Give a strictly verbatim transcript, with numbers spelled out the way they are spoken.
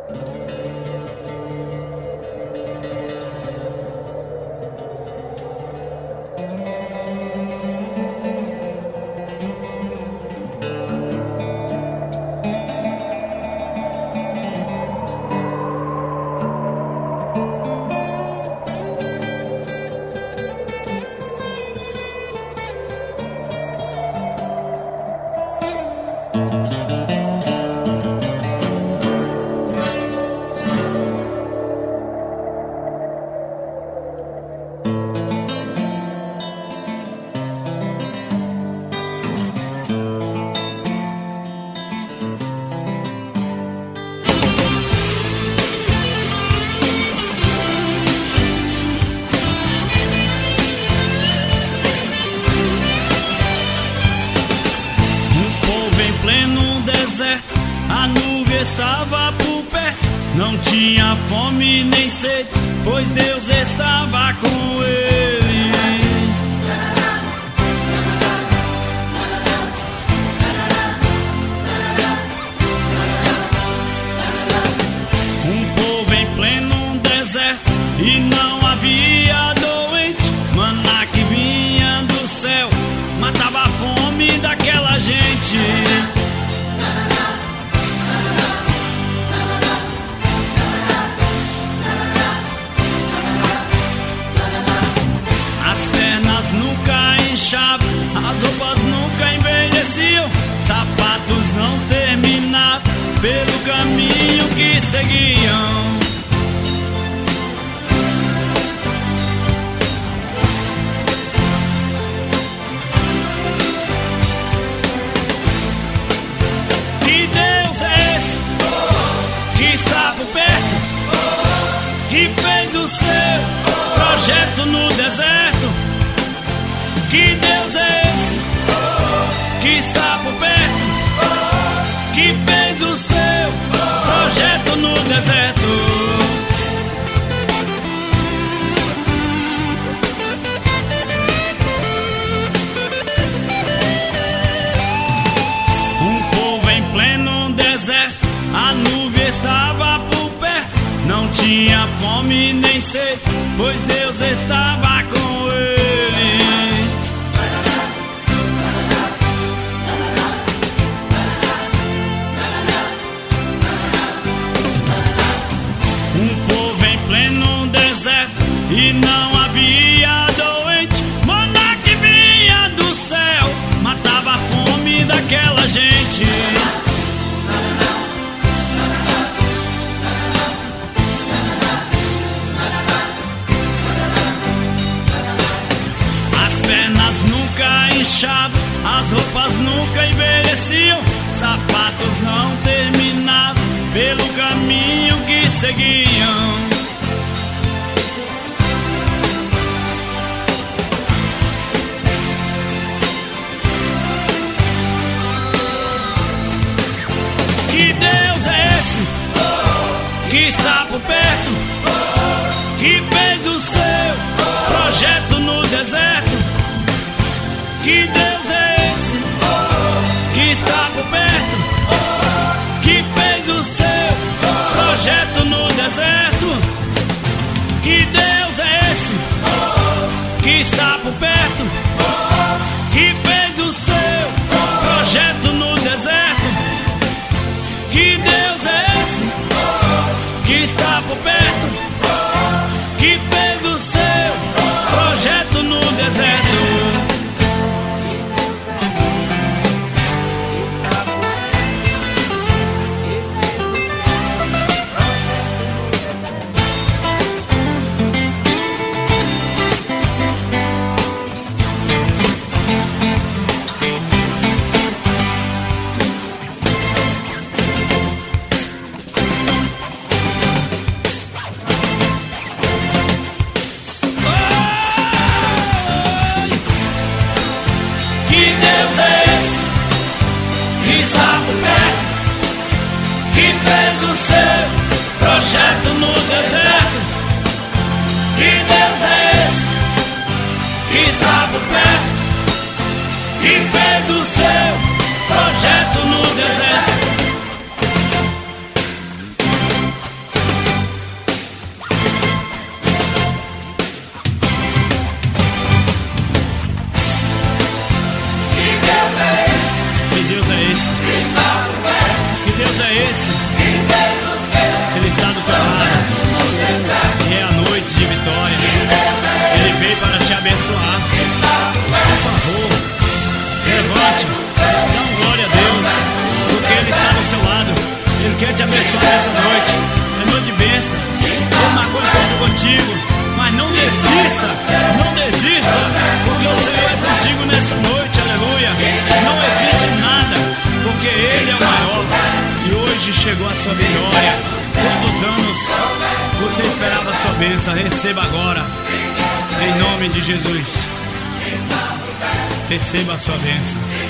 A nuvem estava por perto, não tinha fome nem sede, pois Deus estava com ele. Um povo em pleno deserto e não havia doente, maná que vinha do céu matava a fome daquela gente. Nunca inchavam, as roupas nunca envelheciam, sapatos não terminavam pelo caminho que seguiam. Que Deus é esse que está por perto, que fez o seu projeto no deserto? Que Deus é esse que está por perto, que fez o seu projeto no deserto? Um povo em pleno deserto, a nuvem estava por perto, não tinha fome nem sede, pois Deus estava com ele. E não havia doente, maná que vinha do céu matava a fome daquela gente. As pernas nunca inchavam, as roupas nunca envelheciam, sapatos não terminavam pelo caminho que seguiam. Que Deus é esse que está por perto, que fez o seu projeto no deserto? Que Deus é esse que está por perto, que fez o seu projeto no deserto? Que Deus é esse que está por perto, que fez o seu projeto no deserto? Que Deus é esse que está por perto, que fez o seu projeto no deserto? esse? Que Deus é esse? Ele está do teu lado. E é a noite de vitória. Ele veio para te abençoar. Por favor, levante, dá um glória a Deus, porque Ele está do seu lado. Ele quer te abençoar nessa noite. É noite de bênção. Ele marcou encontro contigo. Mas não desista, não desista, porque o Senhor é contigo nessa noite, aleluia. Não existe nada, porque Ele é o maior. E hoje chegou a sua vitória. Quantos anos você esperava a sua bênção? Receba agora, em nome de Jesus. Receba a sua bênção.